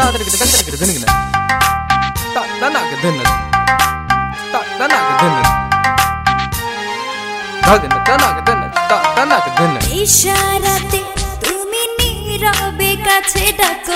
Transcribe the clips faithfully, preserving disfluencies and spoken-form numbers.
ইশারাতে তুমি নীরবে কাছে ডাকো,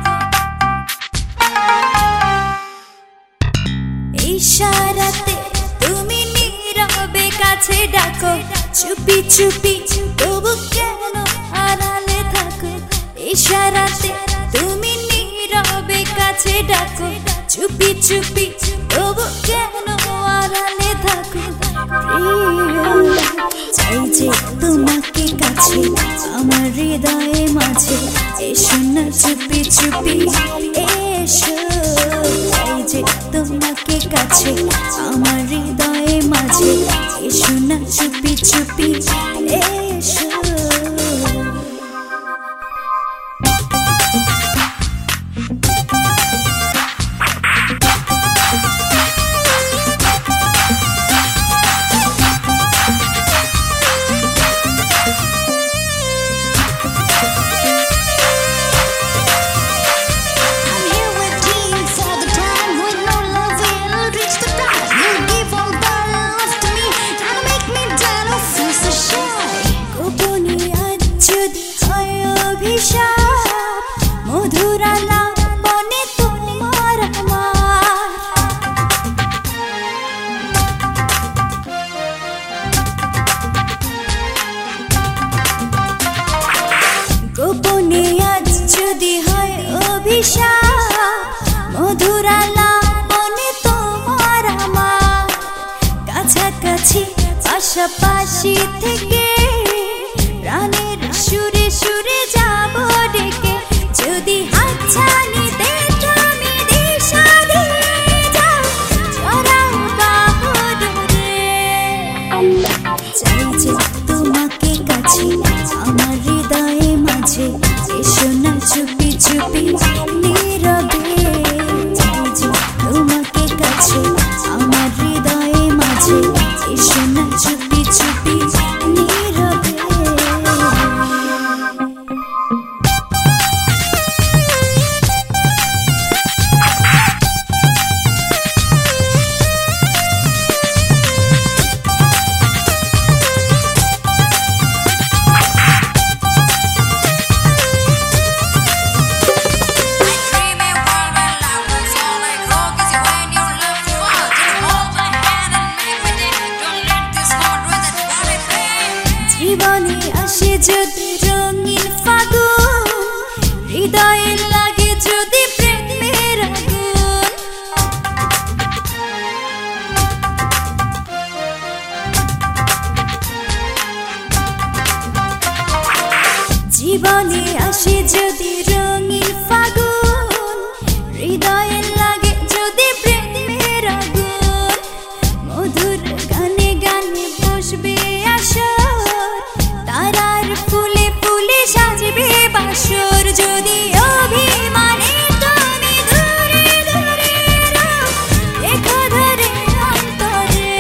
ইশারাতে তুমি নীরবে কাছে ডাকো, চুপি চুপি তবু কেন আড়ালে থাকো। ইশারাতে তুমি নীরবে কাছে ডাকো, চুপি চুপি তবু কেন আড়ালে থাকো। চাই যে তোমাকে কাছে আমার হৃদয়ে মাঝে, এসো না চুপি চুপি এসো। চাই যে তোমাকে কাছে আমার হৃদয়ে মাঝে, এসো না চুপি চুপি এসো। গোপনে আজ যদি হয় অভিশাপ, মধুর আলাপনে তোমার আমার, কাছাকাছি পাশাপাশি থেকে প্রাণের সুরে সুরে যাব ডেকে। যদি হাতছানিতে তুমি দিশা দিয়ে যাও, ছড়াও বাহুডোরে। চাই যে তোমাকে কাছে আমার হৃদয়ে মাঝে, এসো না চুপি চুপি নীরবে। চাই যে তোমাকে কাছে আমার হৃদয়ে মাঝে, এসো না চুপি চুপি নীরবে। জীবনে আসে যদি রঙিন ফাগুন, হৃদয়ে লাগে যদি প্রেমের আগুন। জীবনে আসে যদি রঙিন ফাগুন, হৃদয়ে লাগে যদি প্রেমের আগুন। মধুর গানে গানে বসবে আসর, তারার ফুলে ফুলে সাজবে বাসর। যদি অভিমানে তুমি দূরে দূরে রও, রেখো ধরে অন্তরে।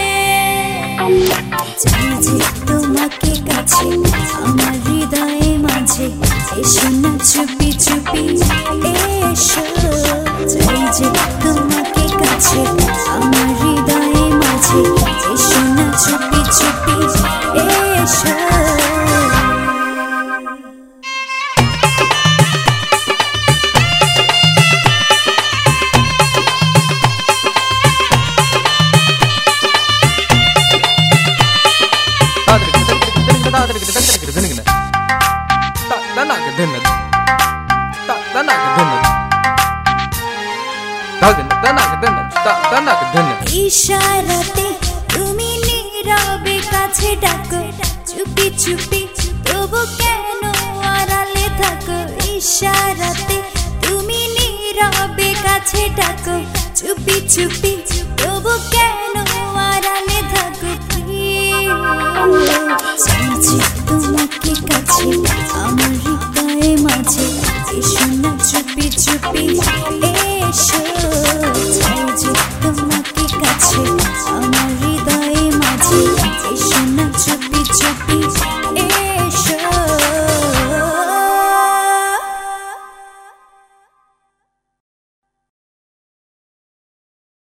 চাই যে তোমাকে কাছে আমার হৃদয়ে মাঝে, এসো না চুপি চুপি এসো। চাই যে তোমাকে কাছে আমার হৃদয়ে মাঝে, এসো না চুপি চুপি এসো। ইশারাতে তুমি নীরবে কাছে ডাকো, চুপি চুপি তবু কেন আড়ালে থাকো। ইশারাতে তুমি নীরবে কাছে ডাকো, চুপি চুপি তবু কেন আড়ালে থাকো। চাই যে তোমাকে কাছে আমার হৃদয়ে মাঝে, এসো না চুপি চুপি।